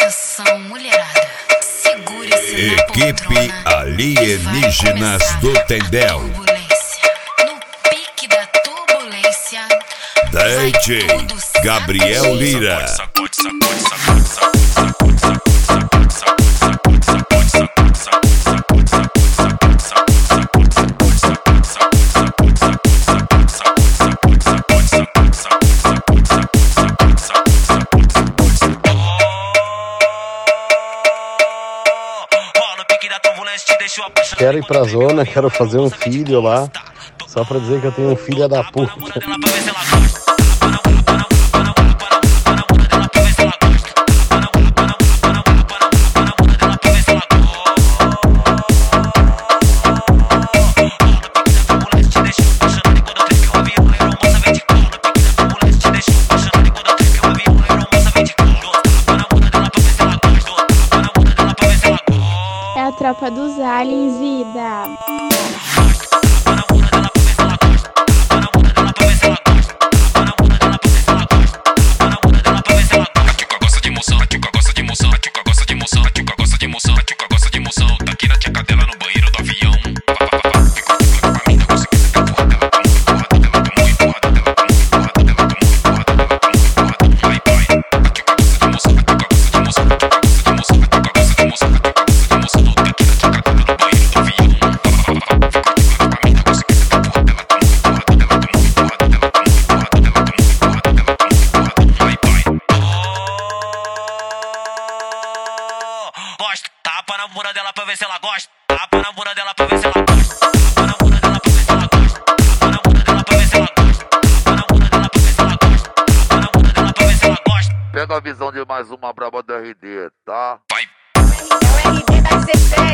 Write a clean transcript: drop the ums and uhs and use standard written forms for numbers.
Atenção, mulherada, segure-se na Equipe poltrona. Alienígenas do Tendel. No pique da turbulência. DJ Gabriel Lira. Quero ir pra zona, quero fazer um filho lá, só pra dizer que eu tenho um filho da puta. É a tropa dos aliens, vida. Tapa na bunda dela pra ver se ela gosta. Tapa na bunda dela pra ver se ela gosta. Tapa na bunda dela pra ver se ela gosta. Tapa na bunda dela pra ver se ela gosta. Tapa na bunda dela pra ver se ela gosta. Tapa na bunda dela pra ver se ela gosta. Pega a visão de mais uma braba do RD, tá? Vai. É o RD da 16.